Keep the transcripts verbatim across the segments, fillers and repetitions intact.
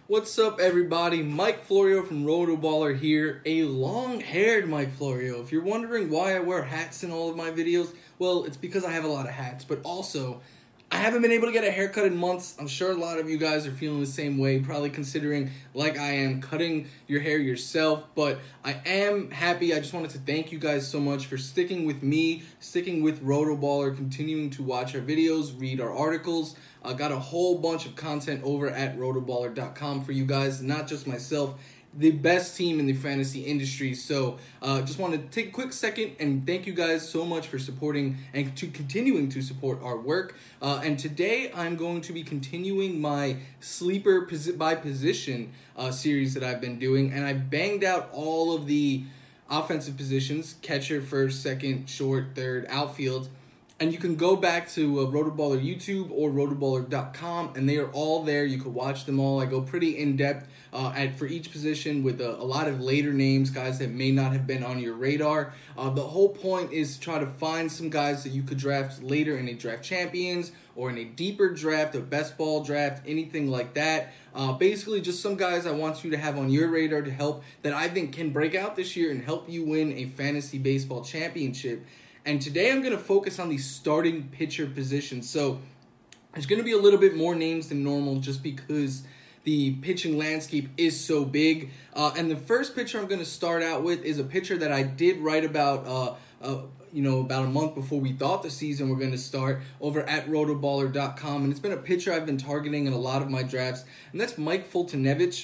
What's up, everybody? Mike Florio from Rotoballer here, a long-haired Mike Florio. If you're wondering why I wear hats in all of my videos, well, it's because I have a lot of hats, but also, I haven't been able to get a haircut in months. I'm sure a lot of you guys are feeling the same way, probably considering, like I am, cutting your hair yourself, but I am happy. I just wanted to thank you guys so much for sticking with me, sticking with Rotoballer, continuing to watch our videos, read our articles. I got a whole bunch of content over at rotoballer dot com for you guys, not just myself, the best team in the fantasy industry. So uh, just want to take a quick second and thank you guys so much for supporting and to continuing to support our work. Uh, and today I'm going to be continuing my sleeper posi- by position uh, series that I've been doing, and I've banged out all of the offensive positions: catcher, first, second, short, third, outfield. And you can go back to uh, Rotoballer YouTube or rotoballer dot com, and they are all there. You can watch them all. I go pretty in-depth uh, at for each position with a, a lot of later names, guys that may not have been on your radar. Uh, the whole point is to try to find some guys that you could draft later in a draft champions or in a deeper draft, a best ball draft, anything like that. Uh, basically, just some guys I want you to have on your radar to help that I think can break out this year and help you win a fantasy baseball championship. And today I'm going to focus on the starting pitcher position. So there's going to be a little bit more names than normal just because the pitching landscape is so big. Uh, and the first pitcher I'm going to start out with is a pitcher that I did write about, uh, uh, you know, about a month before we thought the season were going to start over at rotoballer dot com. And it's been a pitcher I've been targeting in a lot of my drafts, and that's Mike Foltynewicz.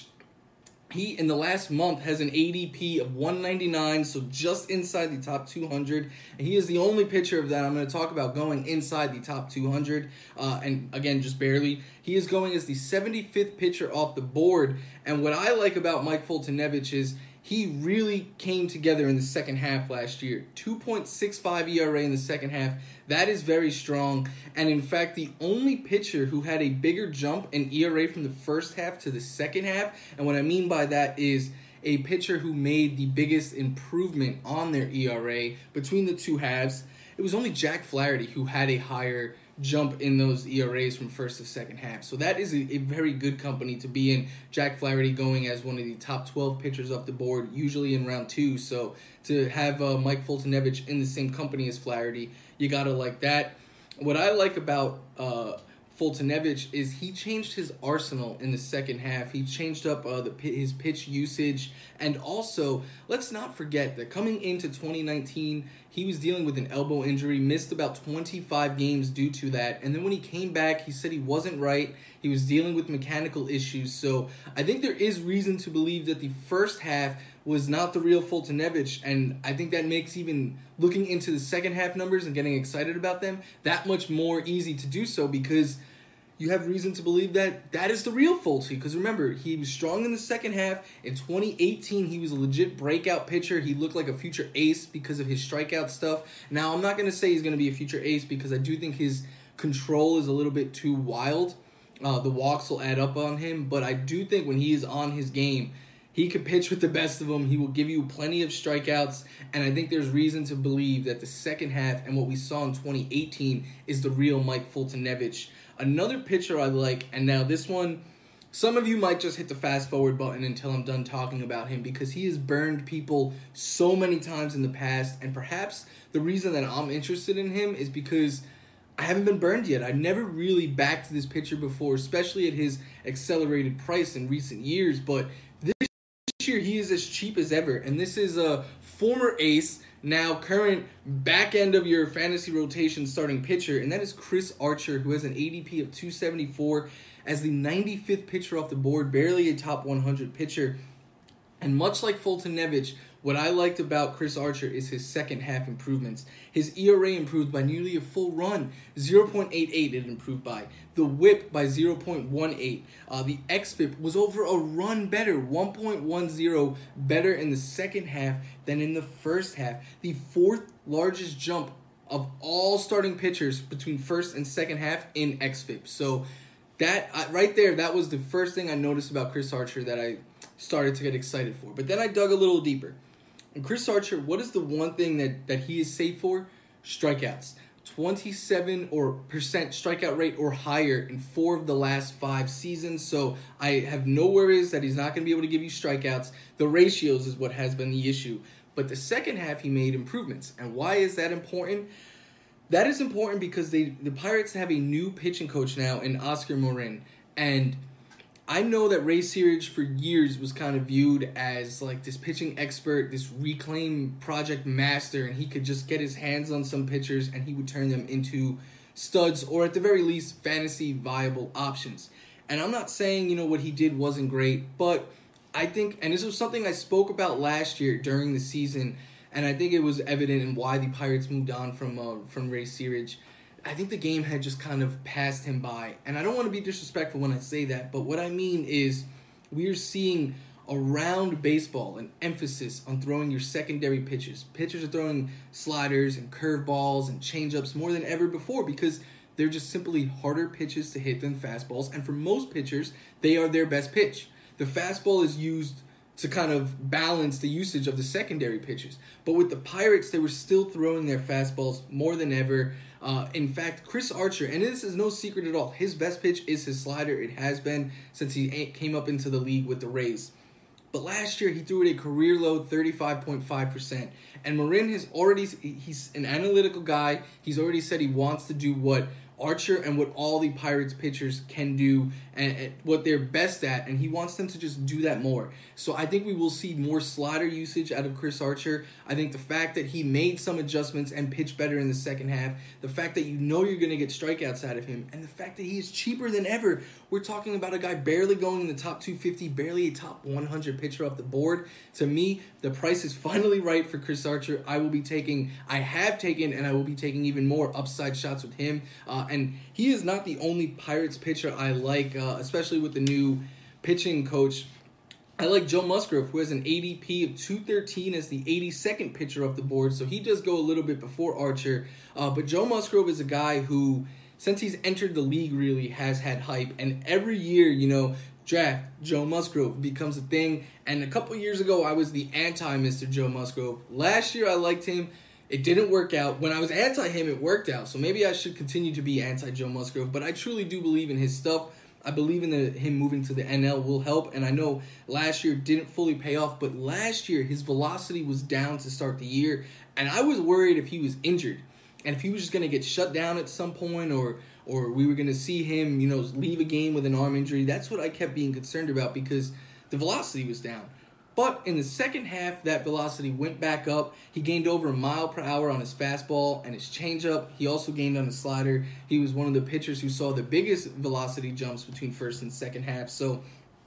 He, in the last month, has an A D P of one ninety-nine, so just inside the top two hundred. And he is the only pitcher of that I'm going to talk about going inside the top two hundred. Uh, and again, just barely. He is going as the seventy-fifth pitcher off the board. And what I like about Mike Foltynewicz is he really came together in the second half last year. two point six five E R A in the second half. That is very strong. And in fact, the only pitcher who had a bigger jump in E R A from the first half to the second half, and what I mean by that is a pitcher who made the biggest improvement on their E R A between the two halves, it was only Jack Flaherty who had a higher jump in those E R As from first to second half. So that is a, a very good company to be in. Jack Flaherty going as one of the top twelve pitchers off the board, usually in round two. So to have uh, Mike Foltynewicz in the same company as Flaherty, you gotta like that. What I like about uh, Foltynewicz is he changed his arsenal in the second half. He changed up uh, the his pitch usage, and also let's not forget that coming into twenty nineteen, he was dealing with an elbow injury, missed about twenty-five games due to that, and then when he came back, he said he wasn't right. He was dealing with mechanical issues, so I think there is reason to believe that the first half was not the real Foltynewicz, and I think that makes even looking into the second half numbers and getting excited about them that much more easy to do so, because you have reason to believe that that is the real Folty. Because remember, he was strong in the second half. In twenty eighteen, he was a legit breakout pitcher. He looked like a future ace because of his strikeout stuff. Now, I'm not going to say he's going to be a future ace because I do think his control is a little bit too wild. Uh, the walks will add up on him. But I do think when he is on his game, he could pitch with the best of them. He will give you plenty of strikeouts. And I think there's reason to believe that the second half and what we saw in twenty eighteen is the real Mike Foltynewicz. Another pitcher I like, and now this one, some of you might just hit the fast forward button until I'm done talking about him because he has burned people so many times in the past. And perhaps the reason that I'm interested in him is because I haven't been burned yet. I've never really backed this pitcher before, especially at his accelerated price in recent years. But this year he is as cheap as ever, and this is a former ace, now current back end of your fantasy rotation starting pitcher, and that is Chris Archer, who has an A D P of two seventy-four as the ninety-fifth pitcher off the board, barely a top one hundred pitcher. And much like Foltynewicz, what I liked about Chris Archer is his second half improvements. His E R A improved by nearly a full run. zero point eight eight it improved by. The whip by zero point one eight. Uh, the X F I P was over a run better. one point one zero better in the second half than in the first half. The fourth largest jump of all starting pitchers between first and second half in X F I P. So that uh, right there, that was the first thing I noticed about Chris Archer that I started to get excited for. But then I dug a little deeper. And Chris Archer, what is the one thing that, that he is safe for? Strikeouts. twenty-seven or percent strikeout rate or higher in four of the last five seasons. So I have no worries that he's not going to be able to give you strikeouts. The ratios is what has been the issue. But the second half, he made improvements. And why is that important? That is important because they the Pirates have a new pitching coach now in Oscar Marin. And I know that Ray Searage for years was kind of viewed as like this pitching expert, this reclaim project master, and he could just get his hands on some pitchers and he would turn them into studs or at the very least fantasy viable options. And I'm not saying, you know, what he did wasn't great, but I think, and this was something I spoke about last year during the season, and I think it was evident in why the Pirates moved on from uh, from Ray Searage. I think the game had just kind of passed him by. And I don't want to be disrespectful when I say that, but what I mean is we're seeing around baseball an emphasis on throwing your secondary pitches. Pitchers are throwing sliders and curveballs and changeups more than ever before because they're just simply harder pitches to hit than fastballs. And for most pitchers, they are their best pitch. The fastball is used to kind of balance the usage of the secondary pitches. But with the Pirates, they were still throwing their fastballs more than ever. Uh, in fact, Chris Archer, and this is no secret at all, his best pitch is his slider. It has been since he came up into the league with the Rays. But last year, he threw it a career-low thirty-five point five percent. And Marin has already, he's an analytical guy. He's already said he wants to do what Archer and what all the Pirates pitchers can do and, and what they're best at, and he wants them to just do that more. So I think we will see more slider usage out of Chris Archer. I think the fact that he made some adjustments and pitched better in the second half, the fact that you know you're going to get strikeouts out of him, and the fact that he is cheaper than ever. We're talking about a guy barely going in the top two fifty, barely a top one hundred pitcher off the board. To me, the price is finally right for Chris Archer. I will be taking, I have taken, and I will be taking even more upside shots with him. Uh, and he is not the only Pirates pitcher I like, uh, especially with the new pitching coach. I like Joe Musgrove, who has an A D P of two thirteen as the eighty-second pitcher off the board, so he does go a little bit before Archer. Uh, but Joe Musgrove is a guy who, since he's entered the league, really has had hype. And every year, you know, draft Joe Musgrove becomes a thing. And a couple years ago, I was the anti-Mister Joe Musgrove. Last year, I liked him. It didn't work out. When I was anti him, it worked out. So maybe I should continue to be anti Joe Musgrove. But I truly do believe in his stuff. I believe in the, him moving to the N L will help. And I know last year didn't fully pay off. But last year, his velocity was down to start the year. And I was worried if he was injured. And if he was just going to get shut down at some point, or or we were going to see him, you know, leave a game with an arm injury. That's what I kept being concerned about because the velocity was down. But in the second half, that velocity went back up. He gained over a mile per hour on his fastball and his changeup. He also gained on his slider. He was one of the pitchers who saw the biggest velocity jumps between first and second half. So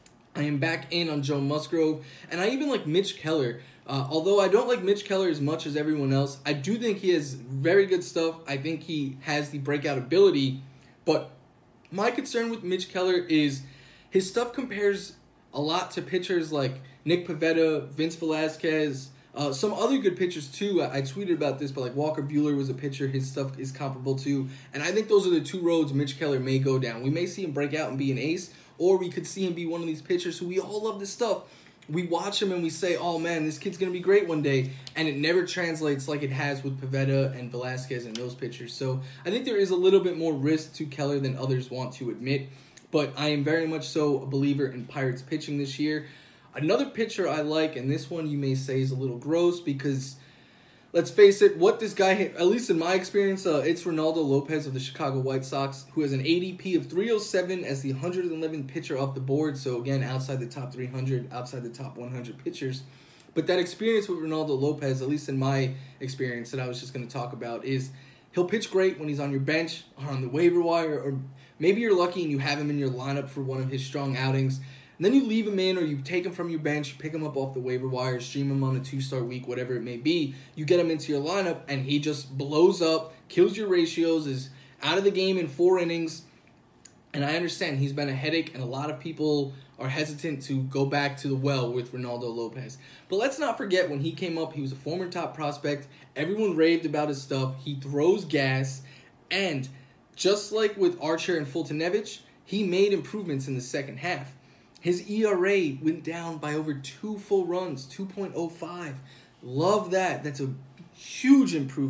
I am back in on Joe Musgrove. And I even like Mitch Keller. Uh, although I don't like Mitch Keller as much as everyone else, I do think he has very good stuff. I think he has the breakout ability. But my concern with Mitch Keller is his stuff compares a lot to pitchers like Nick Pivetta, Vince Velasquez, uh, some other good pitchers too. I, I tweeted about this, but like Walker Buehler was a pitcher his stuff is comparable to. And I think those are the two roads Mitch Keller may go down. We may see him break out and be an ace, or we could see him be one of these pitchers who we all love this stuff. We watch him and we say, oh man, this kid's going to be great one day. And it never translates like it has with Pivetta and Velasquez and those pitchers. So I think there is a little bit more risk to Keller than others want to admit. But I am very much so a believer in Pirates pitching this year. Another pitcher I like, and this one you may say is a little gross because, let's face it, what this guy, at least in my experience, uh, it's Ronaldo Lopez of the Chicago White Sox, who has an A D P of three oh seven as the one hundred eleventh pitcher off the board. So again, outside the top three hundred, outside the top one hundred pitchers. But that experience with Ronaldo Lopez, at least in my experience that I was just going to talk about, is he'll pitch great when he's on your bench or on the waiver wire, or maybe you're lucky and you have him in your lineup for one of his strong outings. And then you leave him in, or you take him from your bench, pick him up off the waiver wire, stream him on a two-star week, whatever it may be. You get him into your lineup, and he just blows up, kills your ratios, is out of the game in four innings. And I understand he's been a headache, and a lot of people are hesitant to go back to the well with Ronaldo Lopez. But let's not forget, when he came up, he was a former top prospect. Everyone raved about his stuff. He throws gas. And just like with Archer and Fultonevich, he made improvements in the second half. His E R A went down by over two full runs, two point oh five. Love that. That's a huge improvement.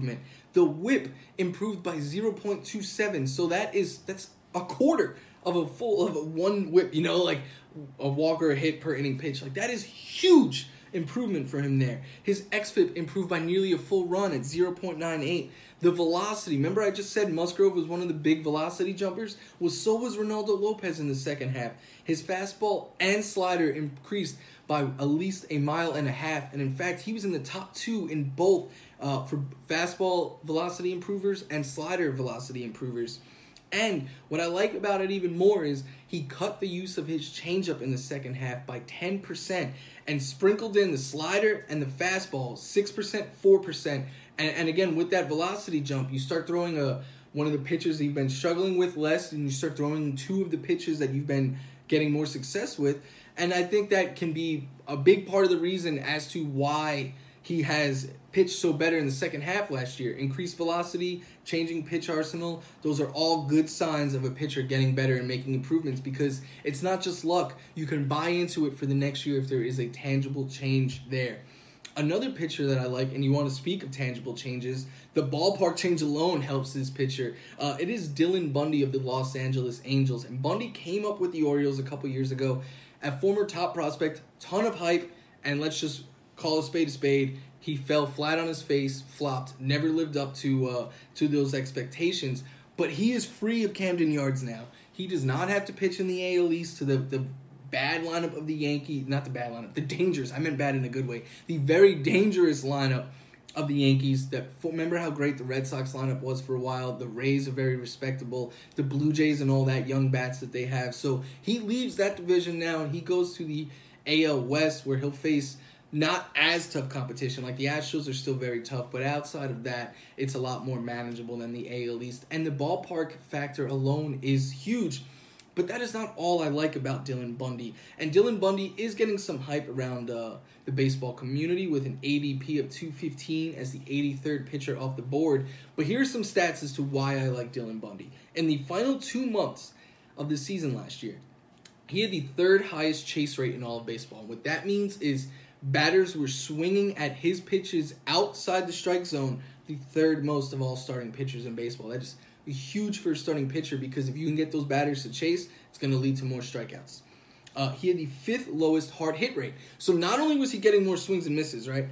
The whip improved by zero point two seven. So that is that's a quarter of a full of a one whip, you know, like a walk or a hit per inning pitch. Like that is huge improvement for him there. His X F I P improved by nearly a full run at zero point nine eight. The velocity, remember I just said Musgrove was one of the big velocity jumpers? Well, so was Ronaldo Lopez in the second half. His fastball and slider increased by at least a mile and a half. And in fact, he was in the top two in both uh, for fastball velocity improvers and slider velocity improvers. And what I like about it even more is he cut the use of his changeup in the second half by ten percent and sprinkled in the slider and the fastball, six percent, four percent. And, and again, with that velocity jump, you start throwing a one of the pitches that you've been struggling with less, and you start throwing two of the pitches that you've been getting more success with. And I think that can be a big part of the reason as to why he has pitched so better in the second half last year. Increased velocity, changing pitch arsenal, those are all good signs of a pitcher getting better and making improvements, because it's not just luck. You can buy into it for the next year if there is a tangible change there. Another pitcher that I like, and you want to speak of tangible changes, the ballpark change alone helps this pitcher. Uh, it is Dylan Bundy of the Los Angeles Angels. And Bundy came up with the Orioles a couple years ago. A former top prospect, ton of hype, and let's just call a spade a spade. He fell flat on his face, flopped, never lived up to uh, to those expectations. But he is free of Camden Yards now. He does not have to pitch in the A L East to the, the bad lineup of the Yankees. Not the bad lineup, the dangerous. I meant bad in a good way. The very dangerous lineup of the Yankees. That remember how great the Red Sox lineup was for a while. The Rays are very respectable. The Blue Jays and all that young bats that they have. So he leaves that division now and he goes to the A L West, where he'll face not as tough competition. Like the Astros are still very tough, but outside of that, it's a lot more manageable than the A L East. And the ballpark factor alone is huge. But that is not all I like about Dylan Bundy. And Dylan Bundy is getting some hype around uh, the baseball community with an A D P of two fifteen as the eighty-third pitcher off the board. But here are some stats as to why I like Dylan Bundy. In the final two months of the season last year, he had the third highest chase rate in all of baseball. What that means is batters were swinging at his pitches outside the strike zone, the third most of all starting pitchers in baseball. That is huge for a starting pitcher, because if you can get those batters to chase, it's going to lead to more strikeouts. Uh, he had the fifth lowest hard hit rate. So not only was he getting more swings and misses, right,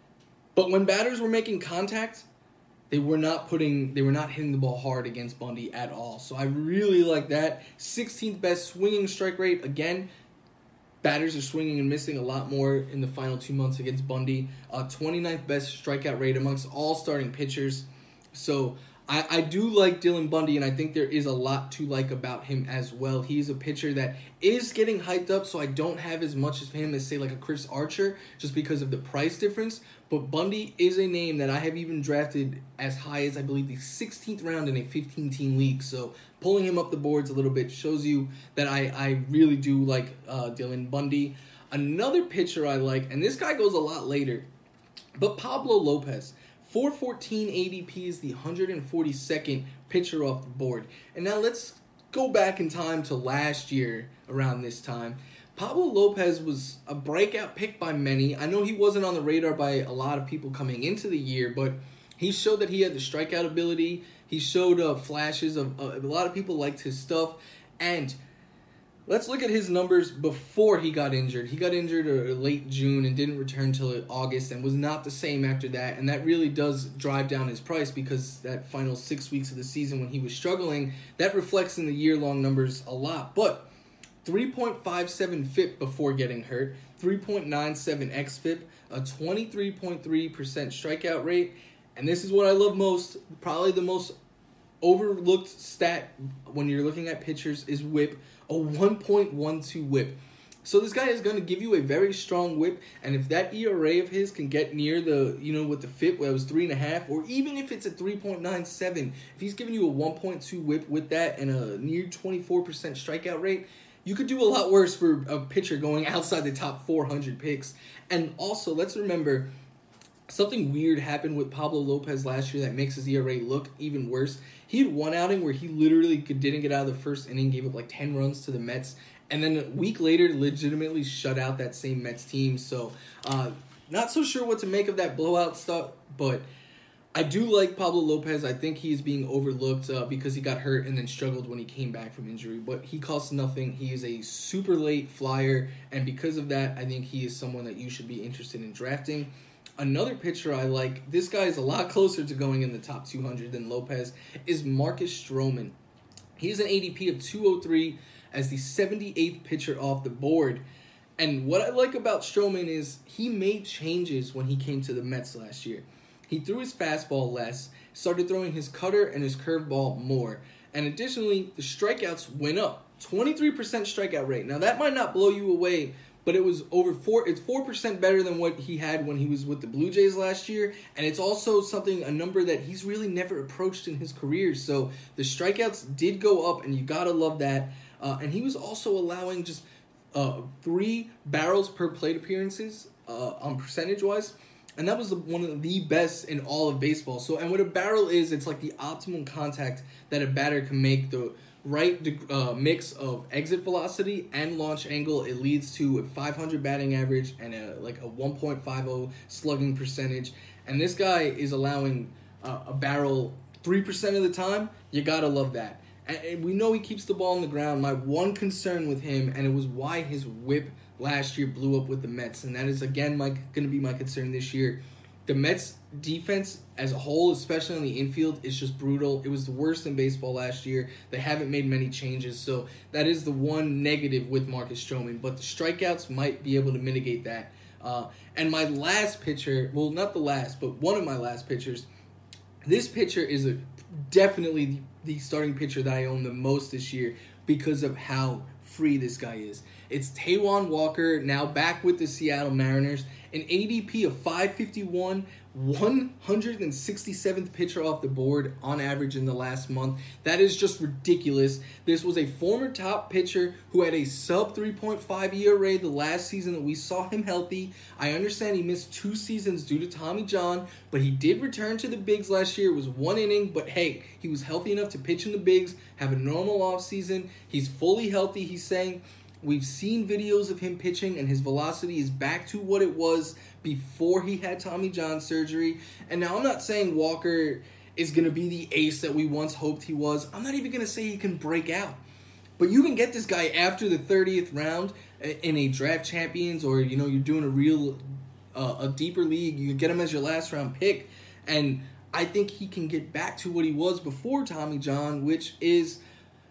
but when batters were making contact, they were not putting, they were not hitting the ball hard against Bundy at all. So I really like that. sixteenth best swinging strike rate. Again, batters are swinging and missing a lot more in the final two months against Bundy. Uh, twenty-ninth best strikeout rate amongst all starting pitchers. So I, I do like Dylan Bundy, and I think there is a lot to like about him as well. He's a pitcher that is getting hyped up, so I don't have as much of him as, say, like a Chris Archer, just because of the price difference. But Bundy is a name that I have even drafted as high as, I believe, the sixteenth round in a fifteen-team league. So pulling him up the boards a little bit shows you that I, I really do like uh, Dylan Bundy. Another pitcher I like, and this guy goes a lot later, but Pablo Lopez. four fourteen A D P is the one hundred forty-second pitcher off the board. And now let's go back in time to last year around this time. Pablo Lopez was a breakout pick by many. I know he wasn't on the radar by a lot of people coming into the year, but he showed that he had the strikeout ability. He showed uh, flashes of uh, a lot of people liked his stuff. And let's look at his numbers before he got injured. He got injured uh, late June and didn't return until August and was not the same after that. And that really does drive down his price, because that final six weeks of the season when he was struggling, that reflects in the year-long numbers a lot. But three point five seven F I P before getting hurt, three point nine seven X F I P, a twenty-three point three percent strikeout rate. And this is what I love most, probably the most overlooked stat when you're looking at pitchers is whip, a one point one two whip. So this guy is going to give you a very strong whip, and if that E R A of his can get near the, you know, with the F I P where it was three and a half, or even if it's a three point nine seven, if he's giving you a one point two whip with that and a near twenty-four percent strikeout rate, you could do a lot worse for a pitcher going outside the top four hundred picks. And also, let's remember, something weird happened with Pablo Lopez last year that makes his E R A look even worse. He had one outing where he literally didn't get out of the first inning, gave up like ten runs to the Mets, and then a week later legitimately shut out that same Mets team. So uh, not so sure what to make of that blowout stuff, but I do like Pablo Lopez. I think he's being overlooked uh, because he got hurt and then struggled when he came back from injury. But he costs nothing. He is a super late flyer, and because of that, I think he is someone that you should be interested in drafting. Another pitcher I like, this guy is a lot closer to going in the top two hundred than Lopez, is Marcus Stroman. He's an A D P of two oh three as the seventy-eighth pitcher off the board. And what I like about Stroman is he made changes when he came to the Mets last year. He threw his fastball less, started throwing his cutter and his curveball more. And additionally, the strikeouts went up. twenty-three percent strikeout rate. Now, that might not blow you away, but it was over four. It's four percent better than what he had when he was with the Blue Jays last year, and it's also something a number that he's really never approached in his career. So the strikeouts did go up, and you gotta love that. Uh, and he was also allowing just uh, three barrels per plate appearances uh, on percentage wise, and that was the, one of the best in all of baseball. So, and what a barrel is, it's like the optimum contact that a batter can make. The right uh, mix of exit velocity and launch angle, it leads to a five hundred batting average and a like a one point five oh slugging percentage. And this guy is allowing uh, a barrel three percent of the time. You gotta love that. And, and we know he keeps the ball on the ground. My one concern with him, and it was why his whip last year blew up with the Mets, and that is again my going to be my concern this year. The Mets defense as a whole, especially on the infield, is just brutal. It was the worst in baseball last year. They haven't made many changes, so that is the one negative with Marcus Stroman. But the strikeouts might be able to mitigate that. Uh, and my last pitcher, well, not the last, but one of my last pitchers, this pitcher is a definitely the, the starting pitcher that I own the most this year because of how free this guy is. It's Taijuan Walker, now back with the Seattle Mariners. An A D P of five fifty-one, one hundred sixty-seventh pitcher off the board on average in the last month. That is just ridiculous. This was a former top pitcher who had a sub three point five E R A the last season that we saw him healthy. I understand he missed two seasons due to Tommy John, but he did return to the bigs last year. It was one inning, but hey, he was healthy enough to pitch in the bigs, have a normal offseason. He's fully healthy, he's saying. We've seen videos of him pitching, and his velocity is back to what it was before he had Tommy John surgery. And now I'm not saying Walker is going to be the ace that we once hoped he was. I'm not even going to say he can break out. But you can get this guy after the thirtieth round in a draft champions, or, you know, you're doing a real, uh, a deeper league. You can get him as your last round pick. And I think he can get back to what he was before Tommy John, which is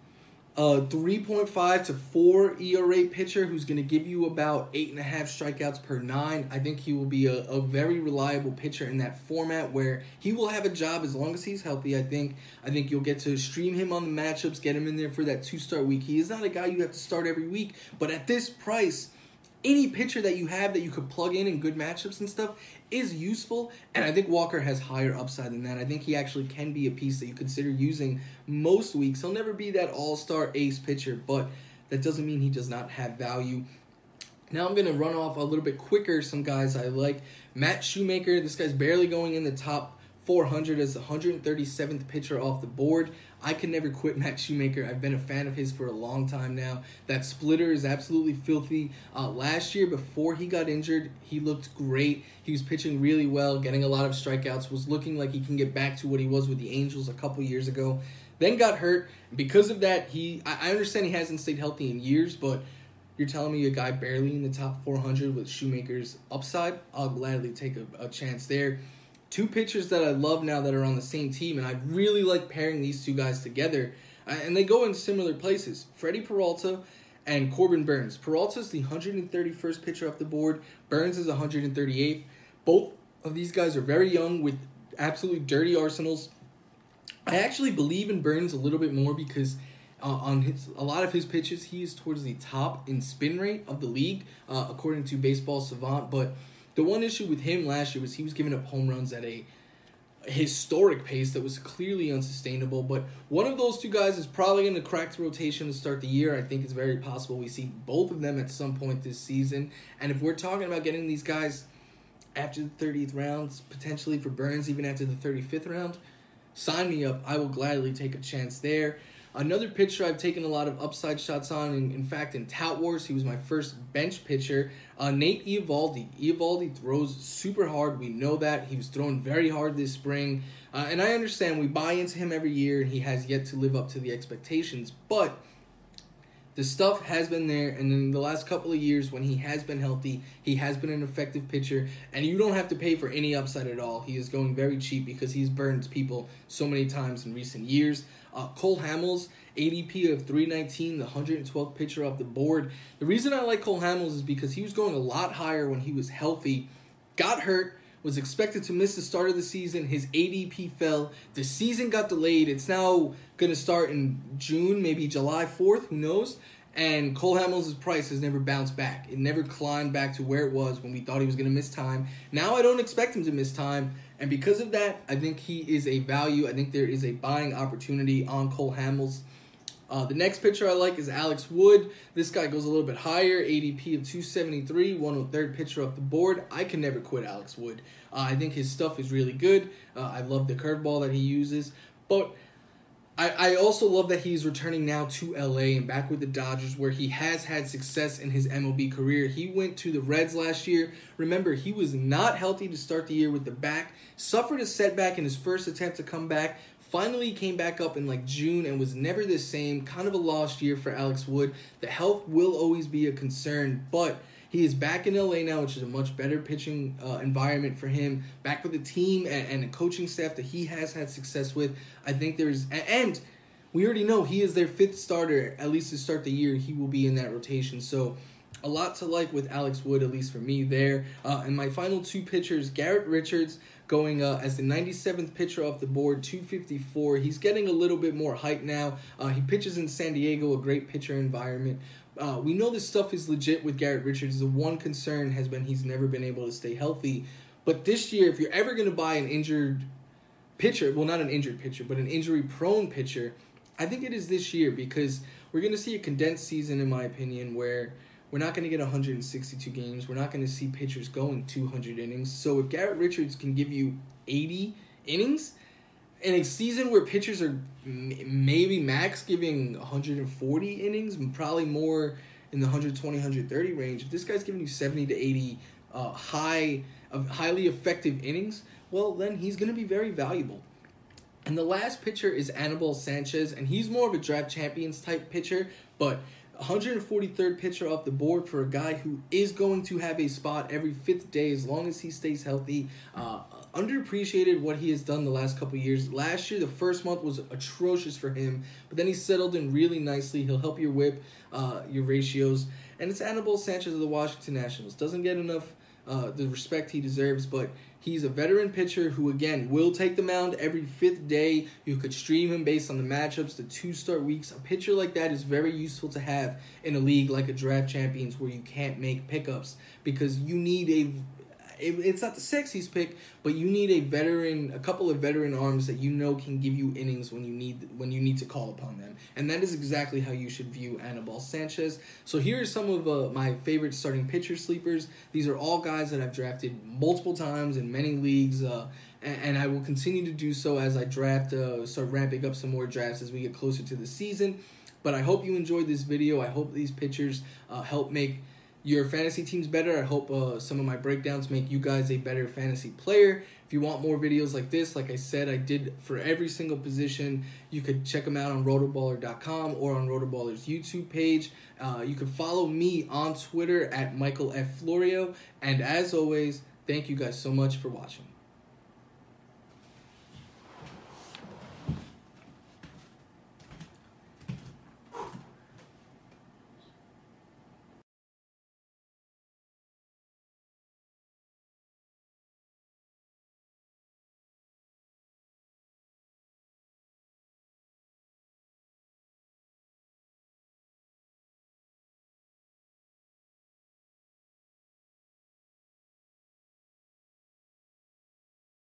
a three point five to four E R A pitcher who's going to give you about eight and a half strikeouts per nine. I think he will be a, a very reliable pitcher in that format where he will have a job as long as he's healthy. I think I think you'll get to stream him on the matchups, get him in there for that two-start week. He is not a guy you have to start every week, but at this price, any pitcher that you have that you could plug in in good matchups and stuff is useful, and I think Walker has higher upside than that. I think he actually can be a piece that you consider using most weeks. He'll never be that all-star ace pitcher, but that doesn't mean he does not have value. Now I'm going to run off a little bit quicker some guys I like. Matt Shoemaker, this guy's barely going in the top four hundred as the one hundred thirty-seventh pitcher off the board. I can never quit Matt Shoemaker. I've been a fan of his for a long time now. That splitter is absolutely filthy. Uh, last year, before he got injured, he looked great. He was pitching really well, getting a lot of strikeouts, was looking like he can get back to what he was with the Angels a couple years ago. Then got hurt. Because of that, he I understand he hasn't stayed healthy in years, but you're telling me a guy barely in the top four hundred with Shoemaker's upside? I'll gladly take a, a chance there. Two pitchers that I love now that are on the same team, and I really like pairing these two guys together, uh, and they go in similar places. Freddie Peralta and Corbin Burns. Peralta's the one hundred thirty-first pitcher off the board. Burns is one hundred thirty-eighth. Both of these guys are very young with absolutely dirty arsenals. I actually believe in Burns a little bit more because uh, on his, a lot of his pitches, he is towards the top in spin rate of the league, uh, according to Baseball Savant, but the one issue with him last year was he was giving up home runs at a historic pace that was clearly unsustainable. But one of those two guys is probably going to crack the rotation to start the year. I think it's very possible we see both of them at some point this season. And if we're talking about getting these guys after the thirtieth round, potentially for Burns even after the thirty-fifth round, sign me up. I will gladly take a chance there. Another pitcher I've taken a lot of upside shots on. In, in fact, in Tout Wars, he was my first bench pitcher. Uh, Nate Eovaldi. Eovaldi throws super hard. We know that. He was throwing very hard this spring. Uh, and I understand we buy into him every year, and he has yet to live up to the expectations. But the stuff has been there, and in the last couple of years when he has been healthy, he has been an effective pitcher, and you don't have to pay for any upside at all. He is going very cheap because he's burned people so many times in recent years. Uh, Cole Hamels, A D P of three nineteen, the one hundred twelfth pitcher off the board. The reason I like Cole Hamels is because he was going a lot higher when he was healthy, got hurt, was expected to miss the start of the season. His A D P fell. The season got delayed. It's now going to start in June, maybe July fourth, who knows? And Cole Hamels' price has never bounced back. It never climbed back to where it was when we thought he was going to miss time. Now I don't expect him to miss time. And because of that, I think he is a value. I think there is a buying opportunity on Cole Hamels. Uh, the next pitcher I like is Alex Wood. This guy goes a little bit higher, A D P of two seventy-three, one hundred third pitcher off the board. I can never quit Alex Wood. Uh, I think his stuff is really good. Uh, I love the curveball that he uses. But I, I also love that he's returning now to L A and back with the Dodgers, where he has had success in his M L B career. He went to the Reds last year. Remember, he was not healthy to start the year with the back, suffered a setback in his first attempt to come back, finally came back up in like June and was never the same. Kind of a lost year for Alex Wood. The health will always be a concern, but he is back in L A now, which is a much better pitching uh, environment for him. Back with the team and, and a coaching staff that he has had success with. I think there's... And we already know he is their fifth starter, at least to start the year. He will be in that rotation. So a lot to like with Alex Wood, at least for me there. Uh, and my final two pitchers, Garrett Richards going uh, as the ninety-seventh pitcher off the board, two fifty-four. He's getting a little bit more hype now. Uh, he pitches in San Diego, a great pitcher environment. Uh, we know this stuff is legit with Garrett Richards. The one concern has been he's never been able to stay healthy. But this year, if you're ever going to buy an injured pitcher, well, not an injured pitcher, but an injury-prone pitcher, I think it is this year, because we're going to see a condensed season, in my opinion, where we're not going to get one hundred sixty-two games. We're not going to see pitchers going two hundred innings. So if Garrett Richards can give you eighty innings in a season where pitchers are maybe max giving one hundred forty innings, and probably more in the one hundred twenty, one hundred thirty range, if this guy's giving you seventy to eighty uh, high, uh, highly effective innings, well, then he's going to be very valuable. And the last pitcher is Anibal Sanchez, and he's more of a draft champions type pitcher, but one hundred forty-third pitcher off the board for a guy who is going to have a spot every fifth day as long as he stays healthy. Uh, underappreciated what he has done the last couple of years. Last year, the first month was atrocious for him, but then he settled in really nicely. He'll help your whip, uh, your ratios. And it's Anibal Sanchez of the Washington Nationals. Doesn't get enough uh, the respect he deserves, but he's a veteran pitcher who, again, will take the mound every fifth day. You could stream him based on the matchups, the two-start weeks. A pitcher like that is very useful to have in a league like a draft champions where you can't make pickups, because you need a... It's not the sexiest pick, but you need a veteran, a couple of veteran arms that you know can give you innings when you need when you need to call upon them. And that is exactly how you should view Anibal Sanchez. So here are some of uh, my favorite starting pitcher sleepers. These are all guys that I've drafted multiple times in many leagues, uh, and, and I will continue to do so as I draft, uh, start ramping up some more drafts as we get closer to the season. But I hope you enjoyed this video. I hope these pitchers uh, help make your fantasy team's better. I hope uh, some of my breakdowns make you guys a better fantasy player. If you want more videos like this, like I said, I did for every single position. You could check them out on rotoballer dot com or on Rotoballer's YouTube page. Uh, you can follow me on Twitter at Michael F. Florio. And as always, thank you guys so much for watching.